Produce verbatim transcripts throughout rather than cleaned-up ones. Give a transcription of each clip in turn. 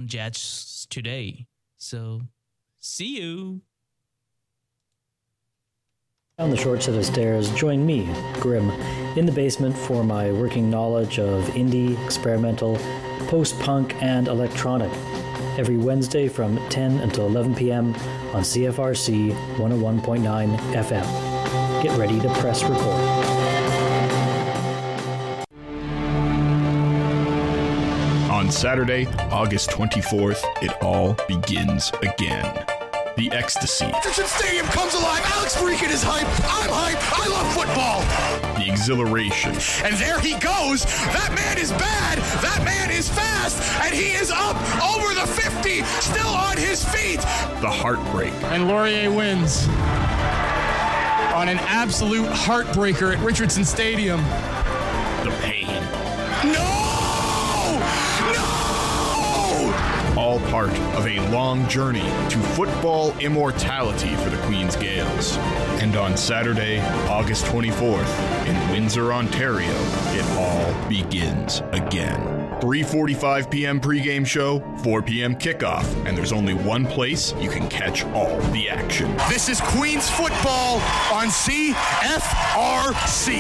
Jazz Today. So, see you. Down the short set of stairs, join me, Grim, in the basement for my working knowledge of indie, experimental, post-punk, and electronic. Every Wednesday from ten until eleven p.m. on C F R C one oh one point nine F M. Get ready to press record. On Saturday, August twenty-fourth, it all begins again. The ecstasy. Richardson Stadium comes alive. Alex Freakin is hype. I'm hype. I love football. The exhilaration. And there he goes. That man is bad. That man is fast. And he is up over the fifty, still on his feet. The heartbreak. And Laurier wins on an absolute heartbreaker at Richardson Stadium. The pain. No! All part of a long journey to football immortality for the Queen's Gaels. And on Saturday, August twenty-fourth, in Windsor, Ontario, it all begins again. three forty-five p.m. pregame show, four p.m. kickoff, and there's only one place you can catch all the action. This is Queen's football on C F R C.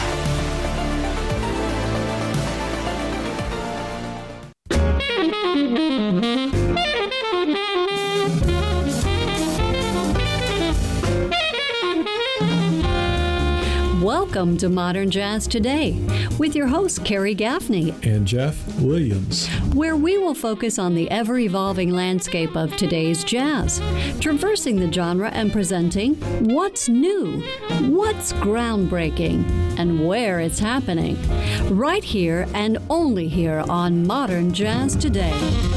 Welcome to Modern Jazz Today with your host, Carrie Gaffney and Jeff Williams, where we will focus on the ever-evolving landscape of today's jazz, traversing the genre and presenting what's new, what's groundbreaking, and where it's happening, right here and only here on Modern Jazz Today.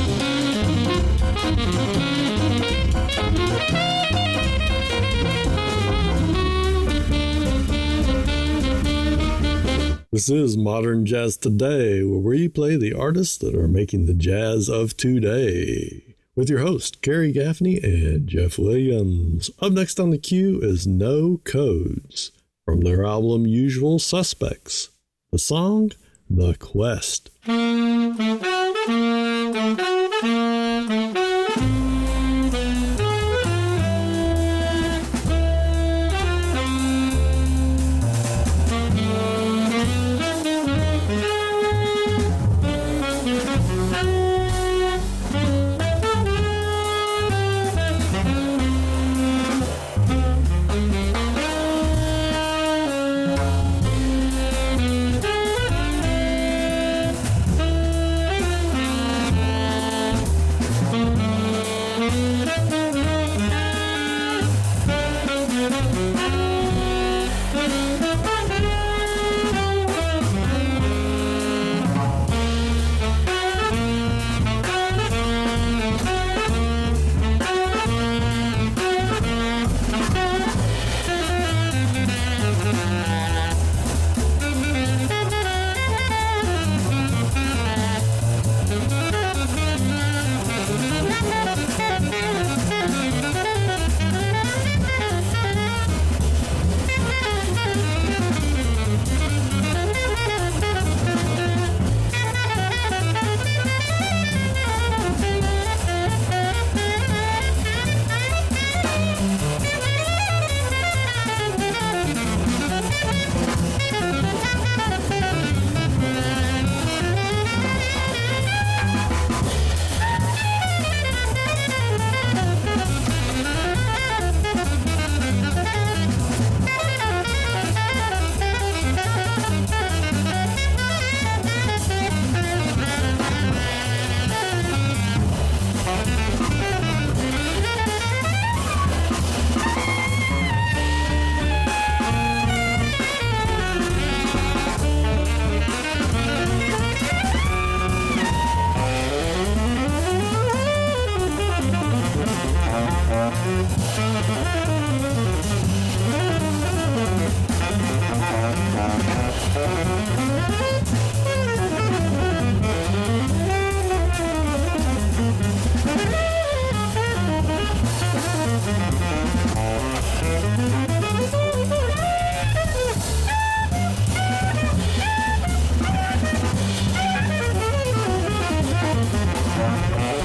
This is Modern Jazz Today, where we play the artists that are making the jazz of today. With your host, Carrie Gaffney and Jeff Williams. Up next on the queue is No Codes, from their album Usual Suspects. The song, The Quest.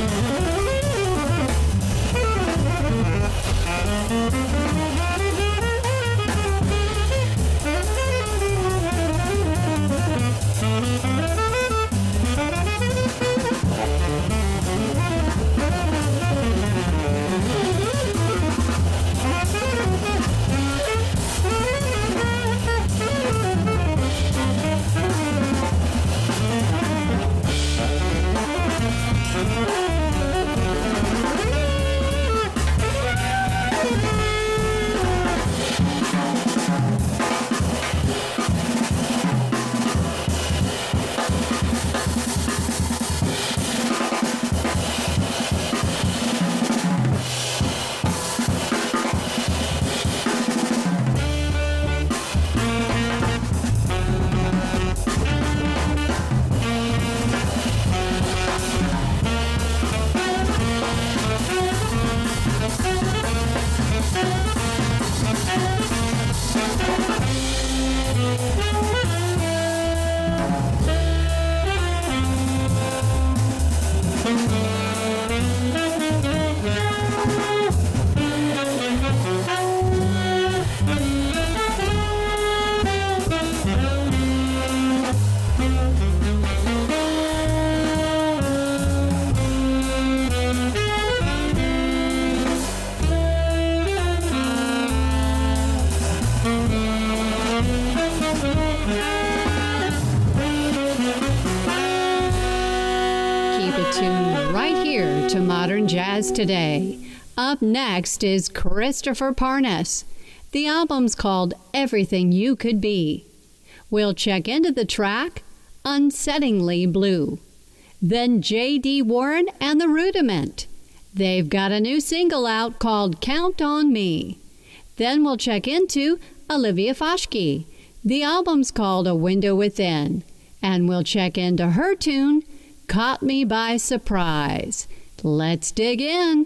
Modern Jazz Today. Up next is Christopher Parnas. The album's called Everything You Could Be. We'll check into the track, Unsettlingly Blue. Then J D Warren and The Rudiment. They've got a new single out called Count on Me. Then we'll check into Olivia Foschke. The album's called A Window Within. And we'll check into her tune, Caught Me by Surprise. Let's dig in.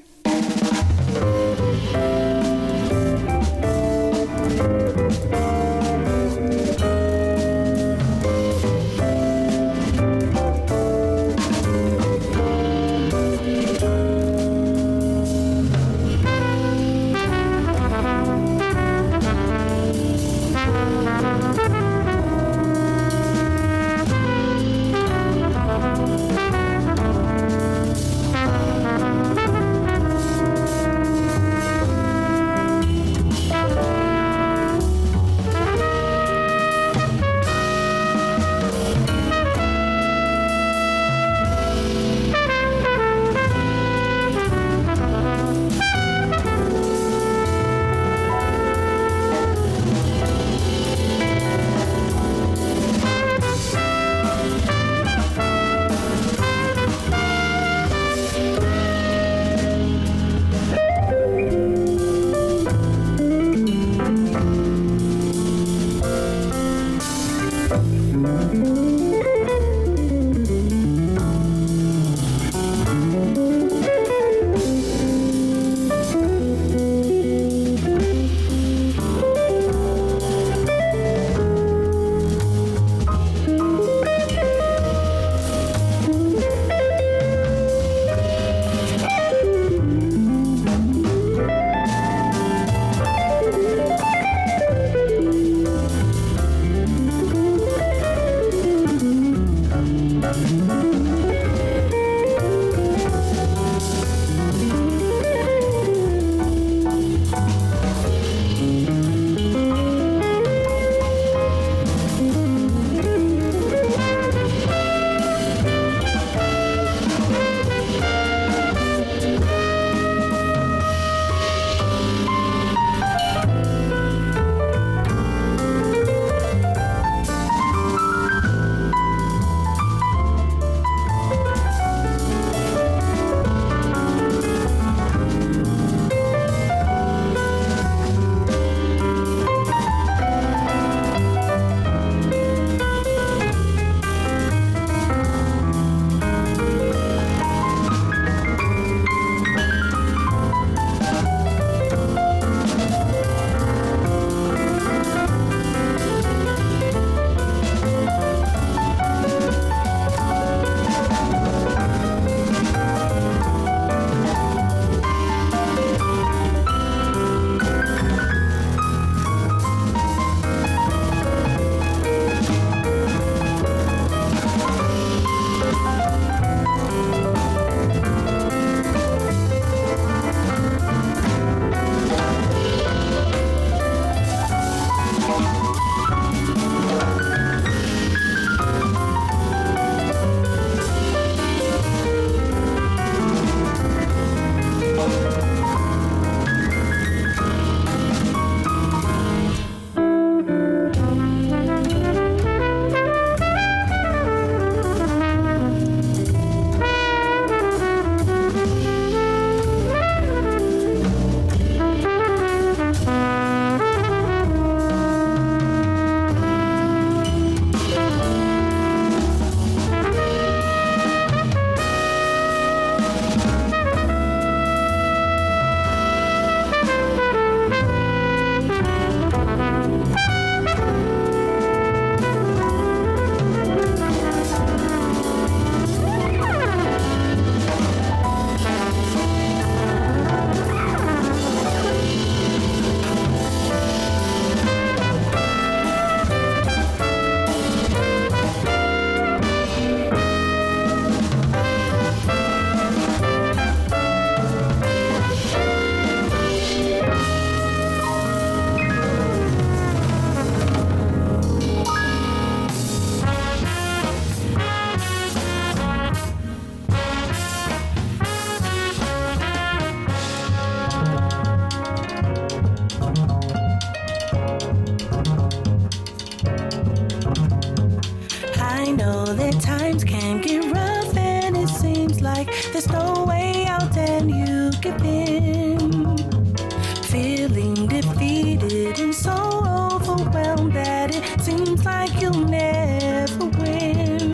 give in. Feeling defeated and so overwhelmed that it seems like you'll never win.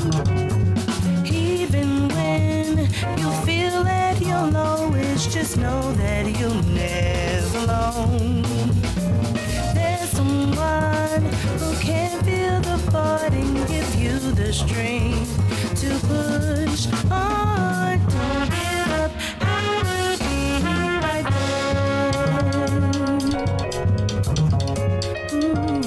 Even when you feel at your lowest, just know that you're never alone. There's someone who can feel the void and give you the strength to push on. Don't give up, I will be right there.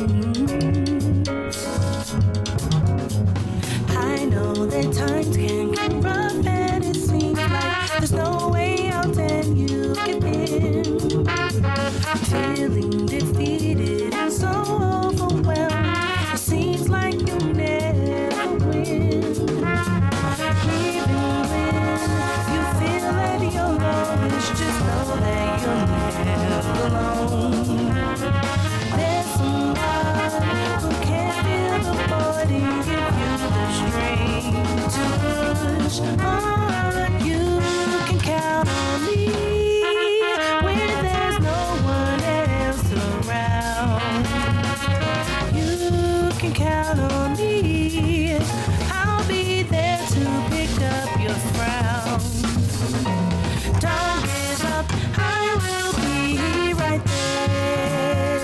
Mm-hmm. I know that times can get rough and it seems like there's no way out and you give in. Feeling defeated and so overwhelmed, it seems like you'll never win. Even when you feel at your lowest, just know that you're never alone. There's someone who can fill the void and give you the strength to push on. You can count on me when there's no one else around. You can count on me, I'll be there to pick up your frown. Don't give up, I will be right there.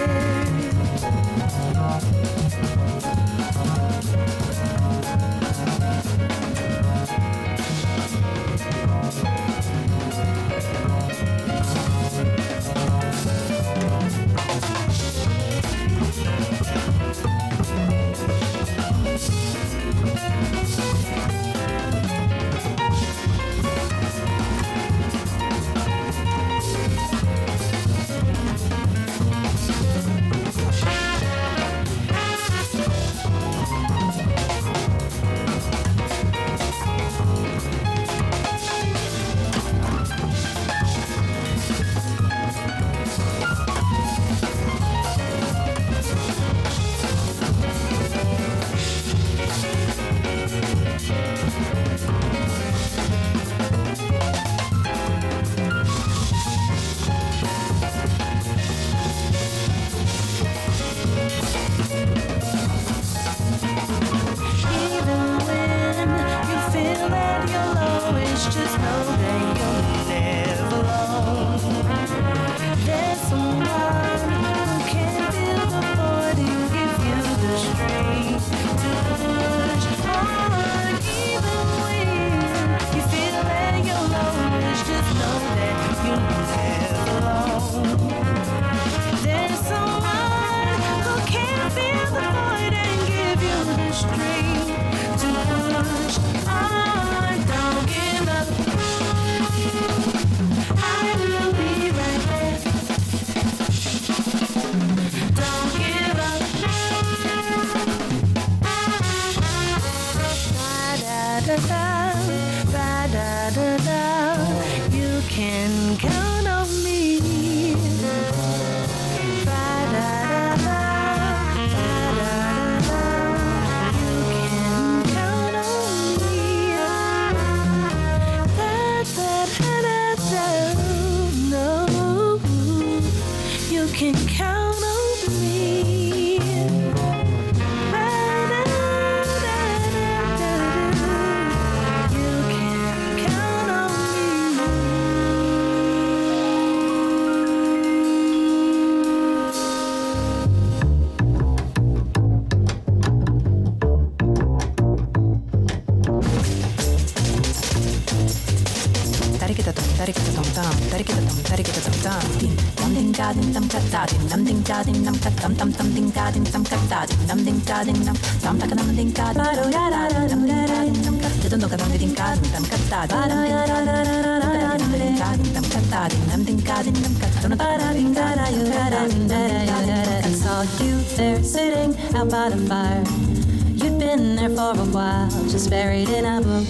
I saw you there sitting out by the fire. You'd been there for a while, just buried in a book.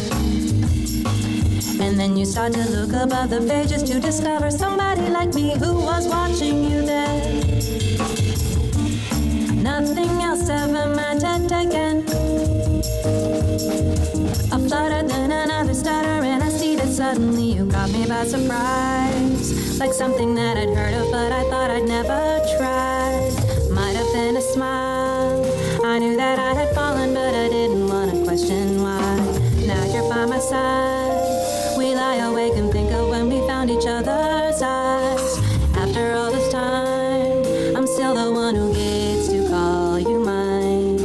And then you start to look above the pages to discover somebody like me who was watching you there. Nothing else ever mattered again. A flutter, then another stutter, and I see that suddenly you caught me by surprise. like something that I'd heard of, but I thought I'd never tried. Might have been a smile. I knew that I had fallen, but I didn't want to question why. Now you're by my side. We lie awake and think of when we found each other's eyes. After all this time, I'm still the one who gets to call you mine.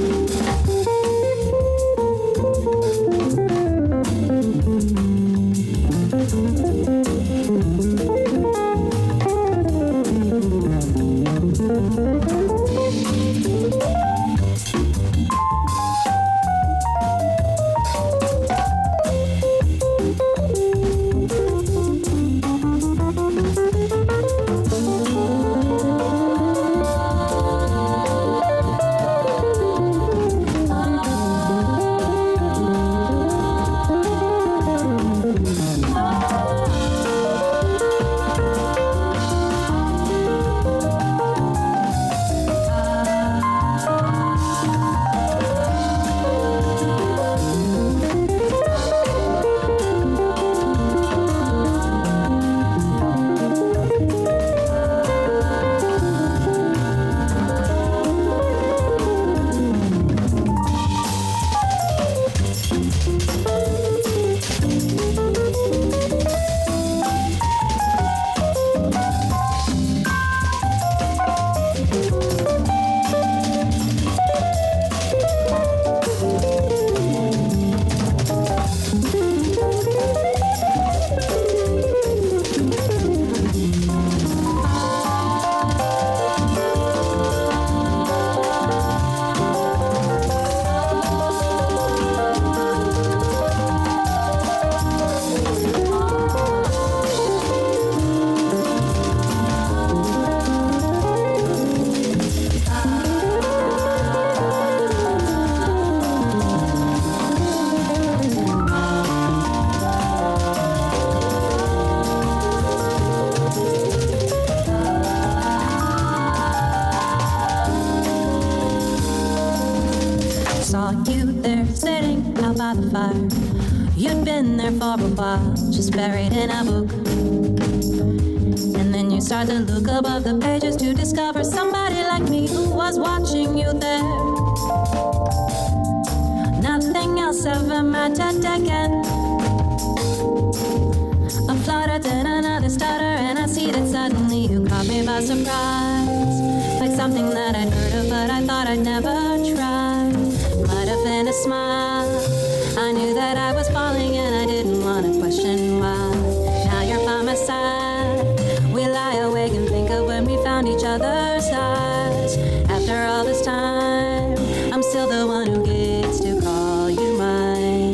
Saw you there sitting out by the fire. You'd been there for a while, just buried in a book. And then you start to look above the pages to discover somebody like me who was watching you there. Nothing else ever mattered again. A flutter, then another stutter, and I see that suddenly you caught me by surprise. Like something that I'd heard of, but I thought I'd never try. Might have been a smile. I knew that I was falling and I didn't want to question why. Now you're by my side. We lie awake and think of when we found each other's eyes. After all this time, I'm still the one who gets to call you mine.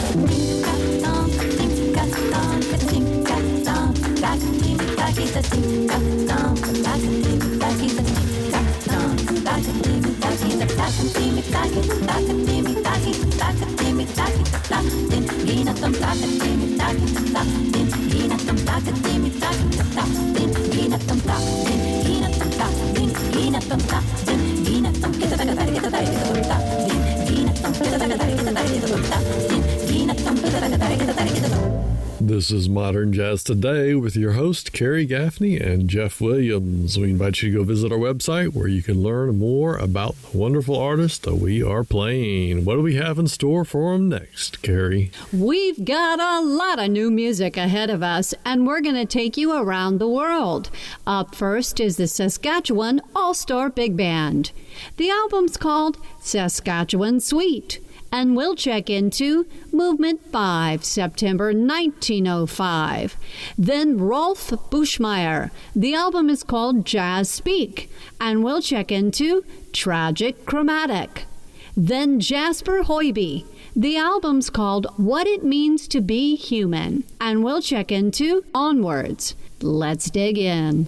This is Modern Jazz Today with your host, Carrie Gaffney and Jeff Williams. We invite you to go visit our website where you can learn more about the wonderful artists that we are playing. What do we have in store for them next, Carrie? We've got a lot of new music ahead of us, and we're going to take you around the world. Up first is the Saskatchewan All-Star Big Band. The album's called Saskatchewan Suite. And we'll check into Movement five, September nineteen oh five. Then Rolf Buschmeyer. The album is called Jazz Speak. And we'll check into Tragic Chromatic. Then Jasper Hoiby. The album's called What It Means to Be Human. And we'll check into Onwards. Let's dig in.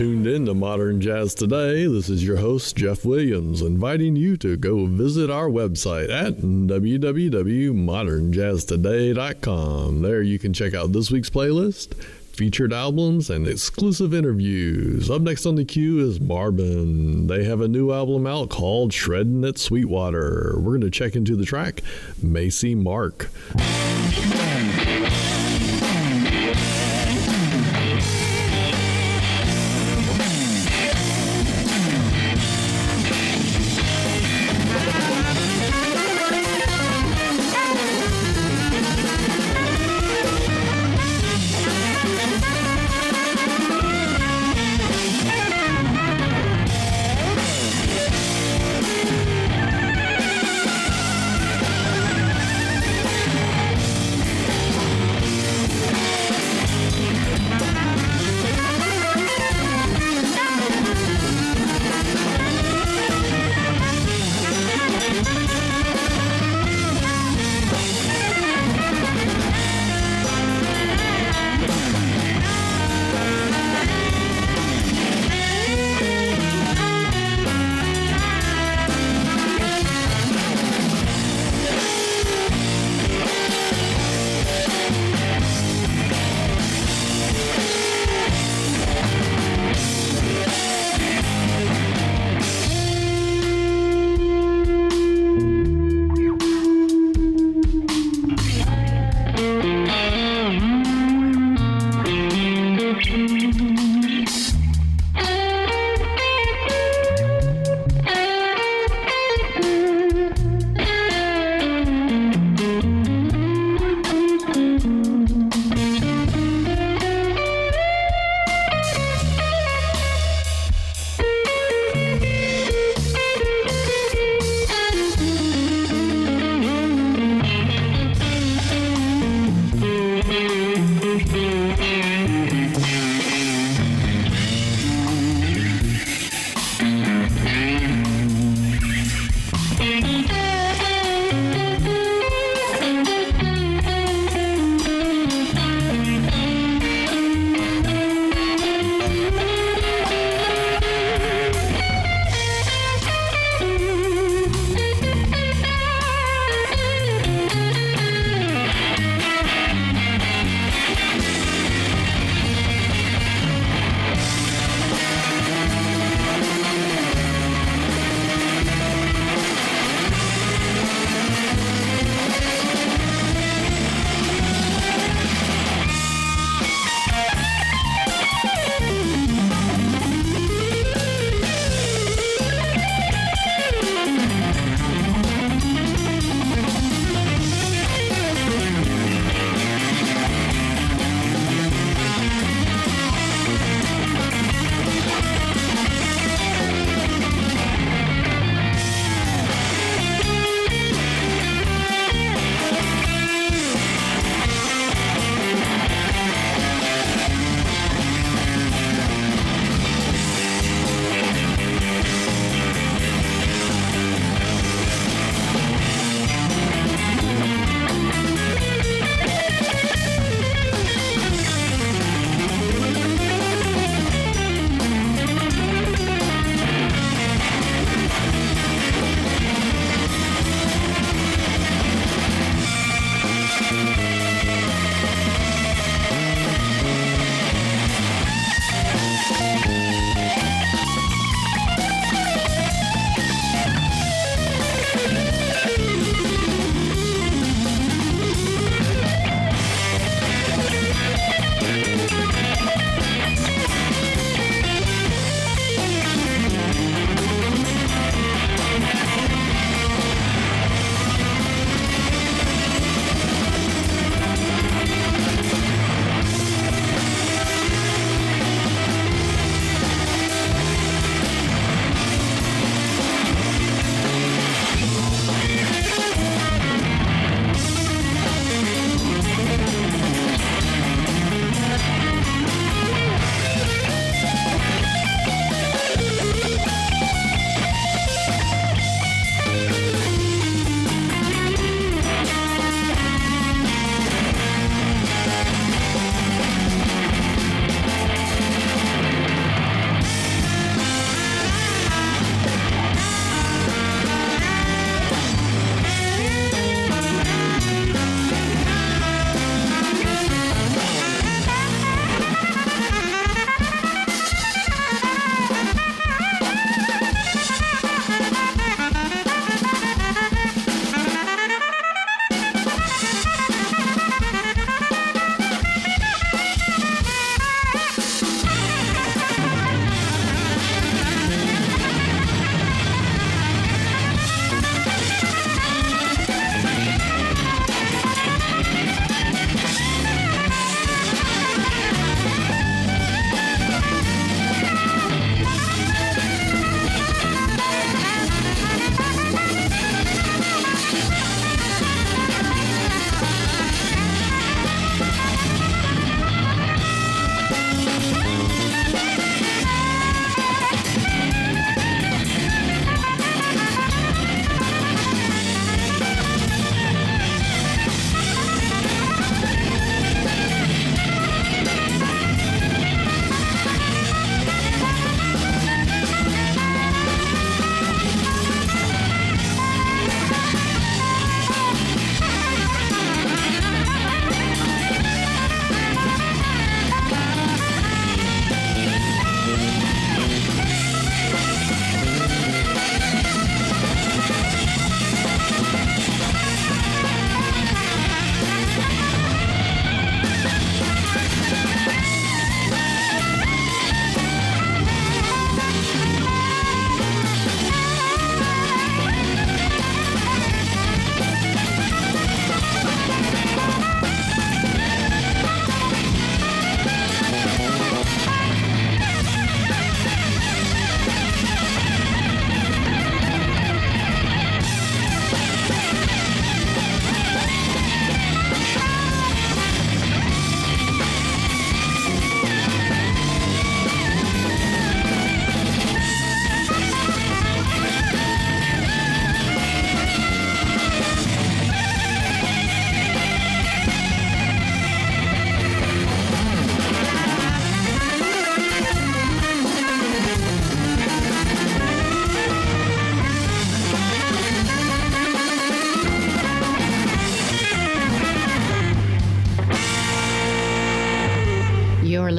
tuned in to Modern Jazz Today. This is your host, Jeff Williams, inviting you to go visit our website at w w w dot modern jazz today dot com. There you can check out this week's playlist, featured albums, and exclusive interviews. Up next on the queue is Marvin. They have a new album out called Shreddin' at Sweetwater. We're going to check into the track, Macy Mark.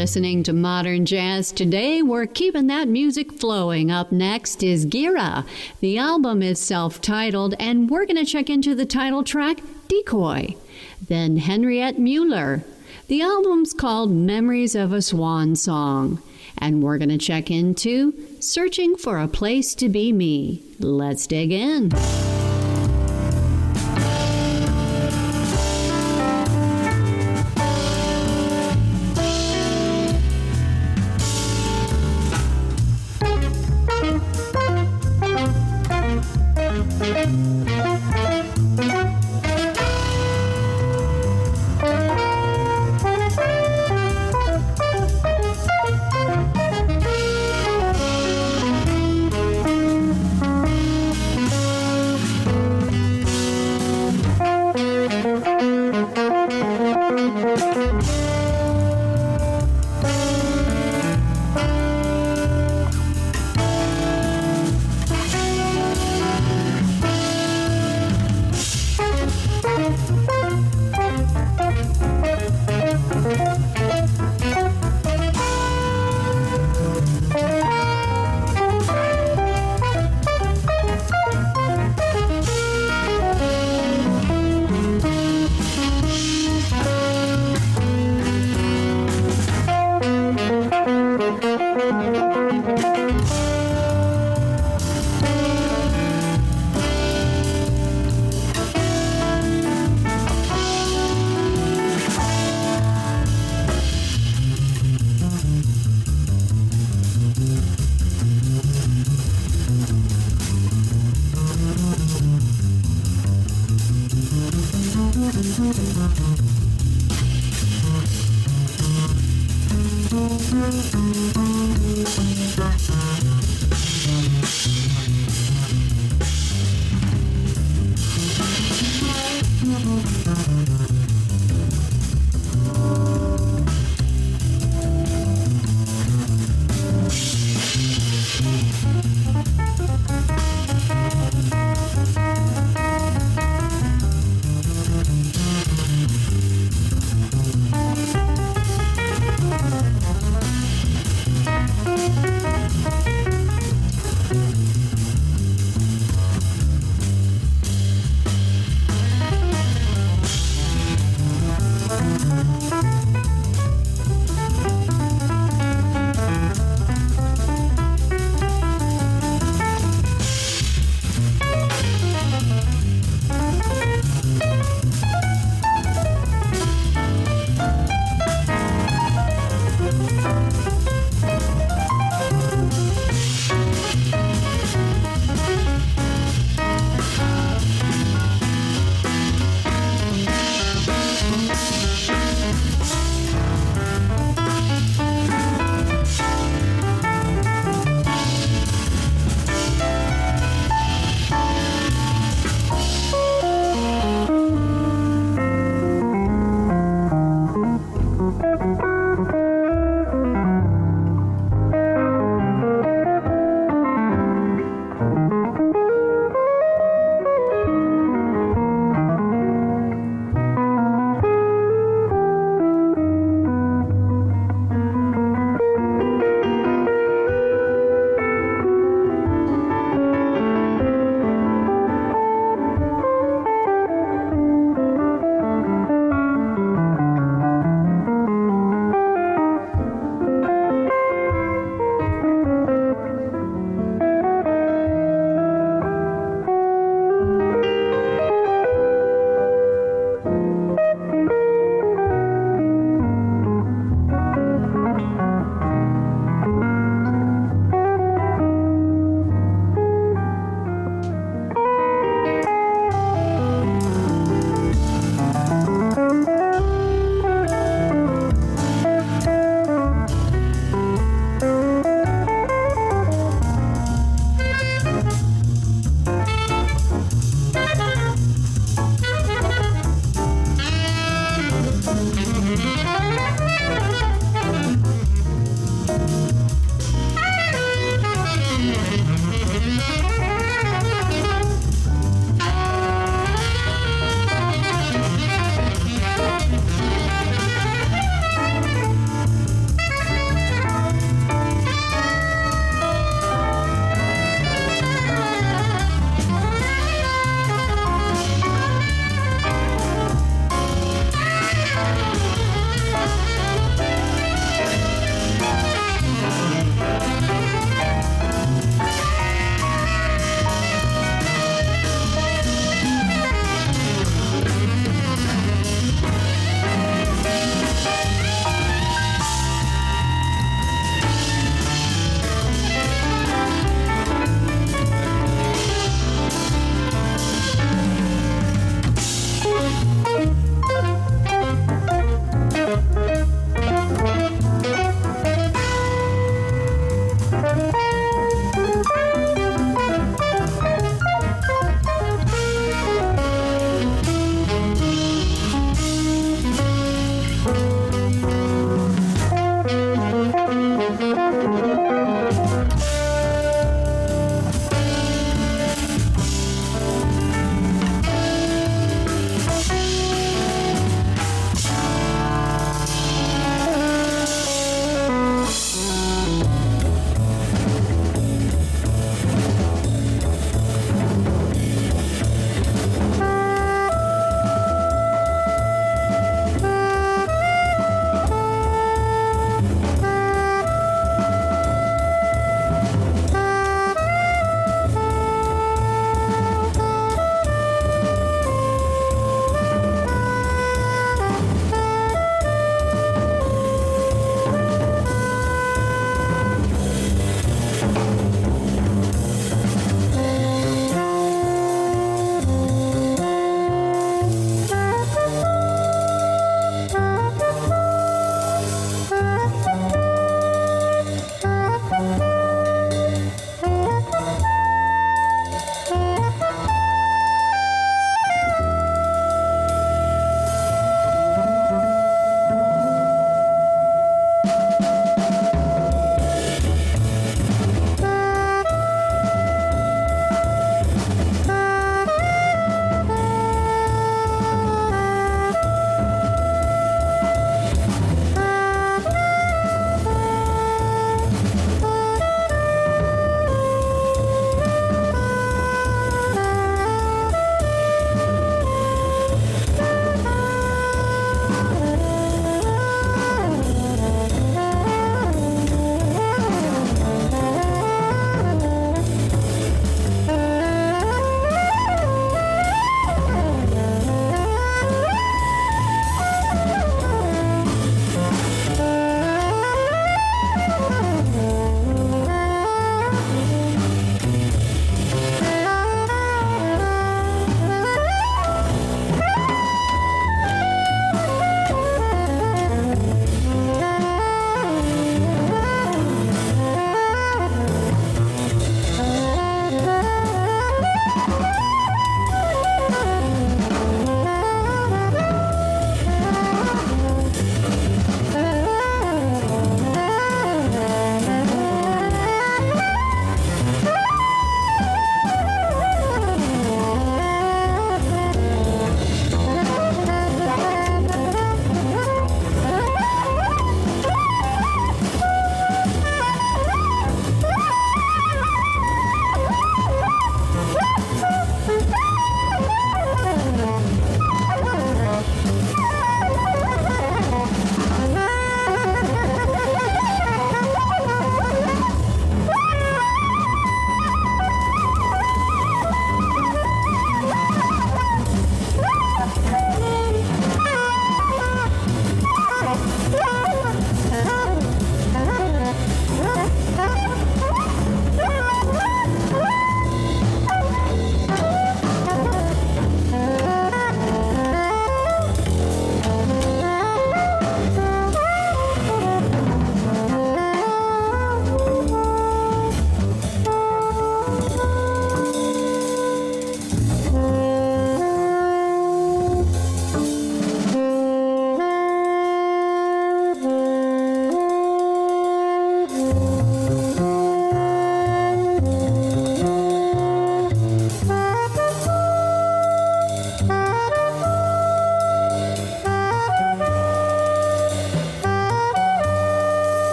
listening to Modern Jazz Today. We're keeping that music flowing. Up next is Gira. The album is self-titled, and we're going to check into the title track, Decoy. Then Henriette Mueller. The album's called Memories of a Swan Song. And we're going to check into Searching for a Place to Be Me. Let's dig in.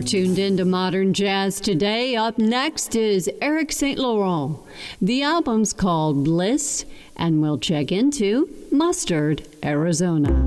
tuned into Modern Jazz Today. Up next is Eric Saint Laurent. The album's called Bliss, and we'll check into Mustard, Arizona.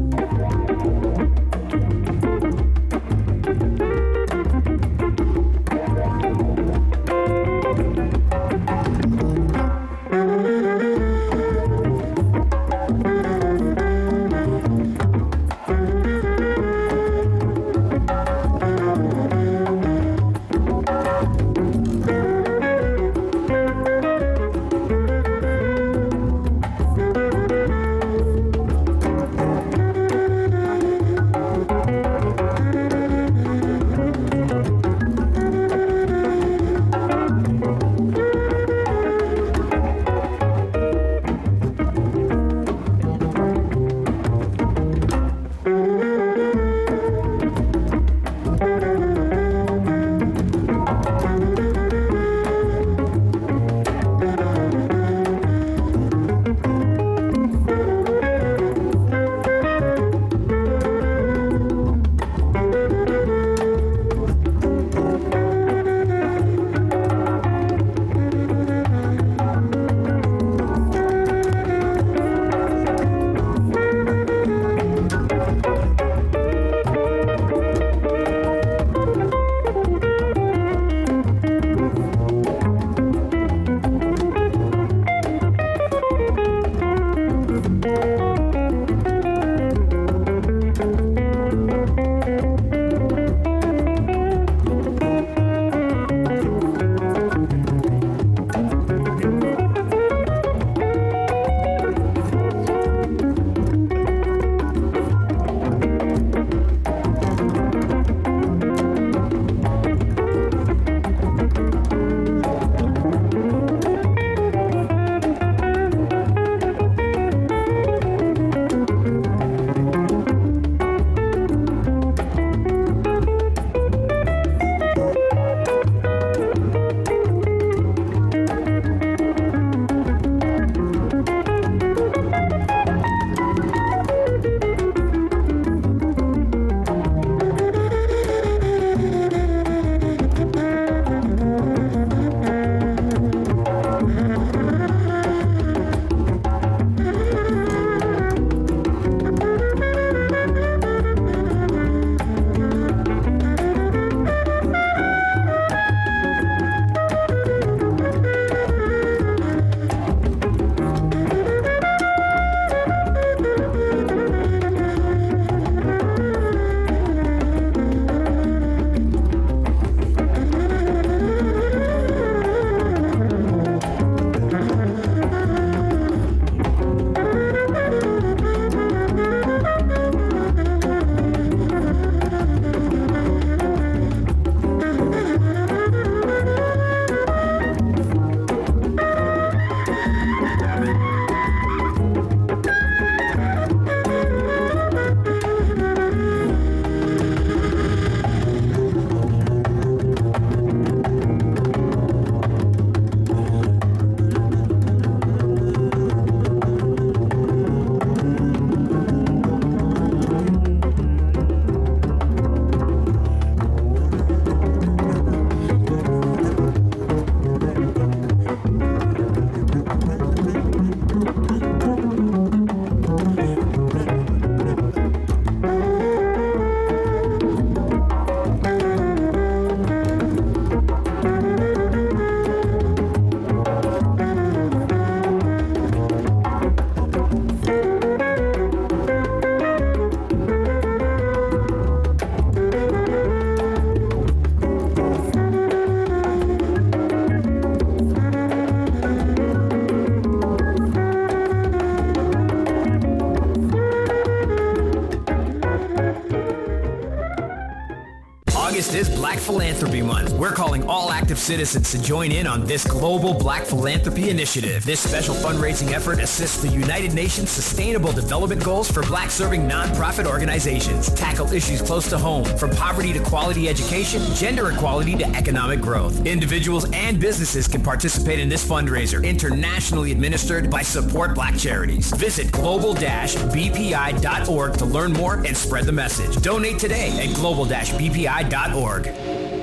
August is Black Philanthropy Month. We're calling all active citizens to join in on this global Black Philanthropy initiative. This special fundraising effort assists the United Nations Sustainable Development Goals for Black-serving nonprofit organizations. Tackle issues close to home, from poverty to quality education, gender equality to economic growth. Individuals and businesses can participate in this fundraiser, internationally administered by Support Black Charities. Visit global dash b p i dot org to learn more and spread the message. Donate today at global dash b p i dot org.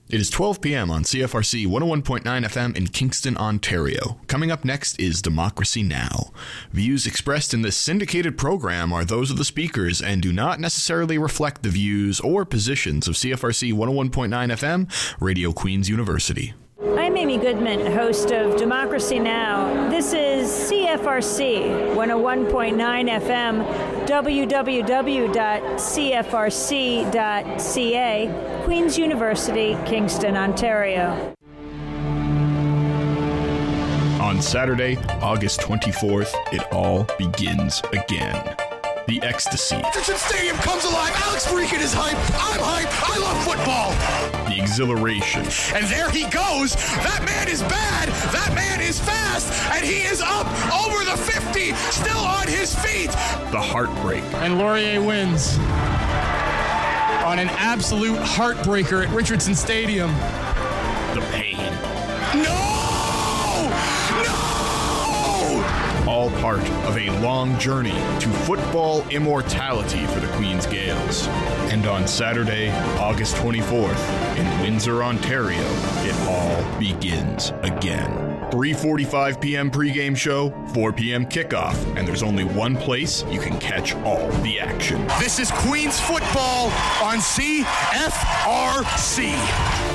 It is twelve p.m. on C F R C one oh one point nine F M in Kingston, Ontario. Coming up next is Democracy Now! Views expressed in this syndicated program are those of the speakers and do not necessarily reflect the views or positions of C F R C one oh one point nine F M, Radio Queen's University. I'm Amy Goodman, host of Democracy Now! This is C F R C one oh one point nine F M, w w w dot c f r c dot c a, Queen's University, Kingston, Ontario. On Saturday, August twenty-fourth, it all begins again. The ecstasy. Richardson Stadium comes alive. Alex Freakin is hype. I'm hype. I love football. The exhilaration. And there he goes. That man is bad. That man is fast. And he is up over the fifty, still on his feet. The heartbreak. And Laurier wins on an absolute heartbreaker at Richardson Stadium. The pain. No! All part of a long journey to football immortality for the Queen's Gales. And on Saturday, August twenty-fourth, in Windsor, Ontario, it all begins again. three forty-five p.m. pregame show, four p.m. kickoff, and there's only one place you can catch all the action. This is Queen's football on C F R C.